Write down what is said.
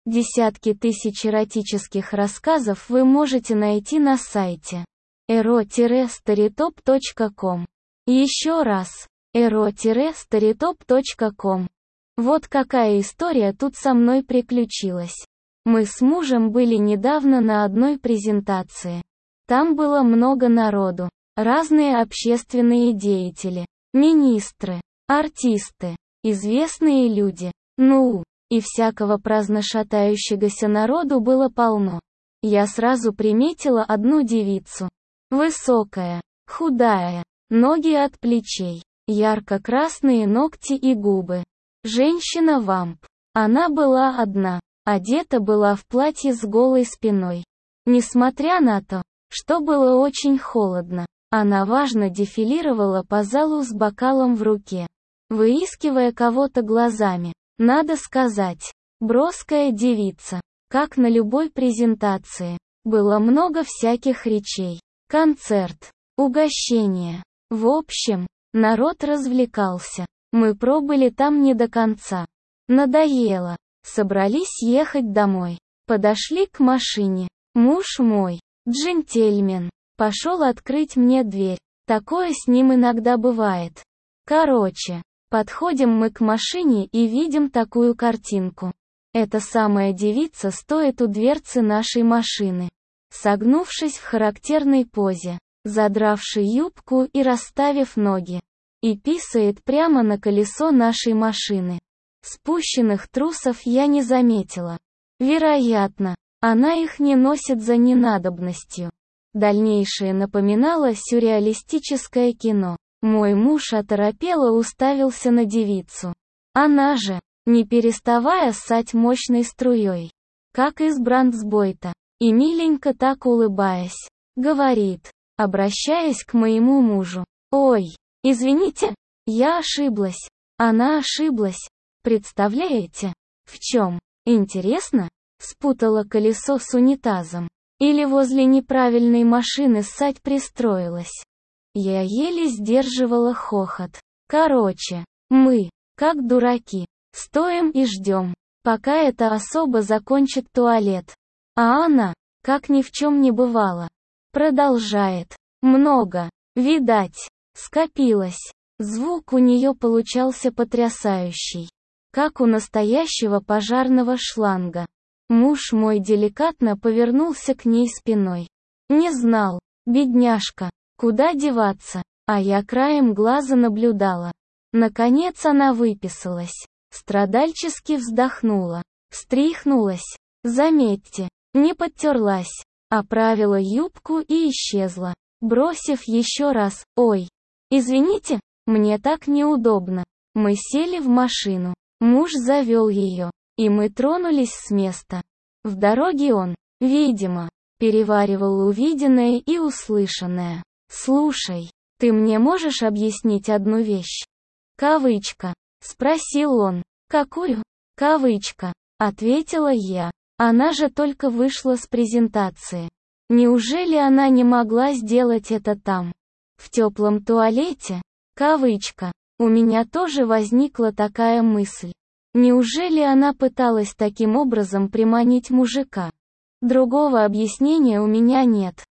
Десятки тысяч эротических рассказов вы можете найти на сайте ero-storytop.com. Еще раз, ero-storytop.com. Вот какая история тут со мной приключилась. Мы с мужем были недавно на одной презентации. Там было много народу, разные общественные деятели, министры, артисты, известные люди, и всякого праздно шатающегося народу было полно. Я сразу приметила одну девицу. Высокая, худая, ноги от плечей, ярко-красные ногти и губы. Женщина-вамп. Она была одна, одета была в платье с голой спиной. Несмотря на то, что было очень холодно, она важно дефилировала по залу с бокалом в руке, выискивая кого-то глазами. Надо сказать, броская девица, как на любой презентации. Было много всяких речей, концерт, угощения. В общем, народ развлекался. Мы пробыли там не до конца. Надоело. Собрались ехать домой. Подошли к машине. Муж мой, джентльмен, пошел открыть мне дверь. Такое с ним иногда бывает. Короче, подходим мы к машине и видим такую картинку. Эта самая девица стоит у дверцы нашей машины, согнувшись в характерной позе, задравши юбку и расставив ноги, и писает прямо на колесо нашей машины. Спущенных трусов я не заметила. Вероятно, она их не носит за ненадобностью. Дальнейшее напоминало сюрреалистическое кино. Мой муж оторопело уставился на девицу. Она же, не переставая ссать мощной струей, как из бронзбойта, и миленько так улыбаясь, говорит, обращаясь к моему мужу: «Ой, извините, я ошиблась». Она ошиблась. Представляете? В чем? Интересно? Спутала колесо с унитазом. Или возле неправильной машины ссать пристроилась. Я еле сдерживала хохот. Короче, мы, как дураки, стоим и ждем, пока эта особа закончит туалет. А она, как ни в чем не бывало, продолжает. Много, видать, скопилось. Звук у нее получался потрясающий, как у настоящего пожарного шланга. Муж мой деликатно повернулся к ней спиной. Не знал, бедняжка, куда деваться, а я краем глаза наблюдала. Наконец она выписалась, страдальчески вздохнула, встряхнулась, заметьте, не подтерлась, оправила юбку и исчезла, бросив еще раз: «Ой, извините, мне так неудобно». Мы сели в машину, муж завел ее, и мы тронулись с места. В дороге он, видимо, переваривал увиденное и услышанное. «Слушай, ты мне можешь объяснить одну вещь?» «Кавычка», — спросил он. «Какую?» «Кавычка», — ответила я. Она же только вышла с презентации. Неужели она не могла сделать это там? В теплом туалете? Кавычка. У меня тоже возникла такая мысль. Неужели она пыталась таким образом приманить мужика? Другого объяснения у меня нет.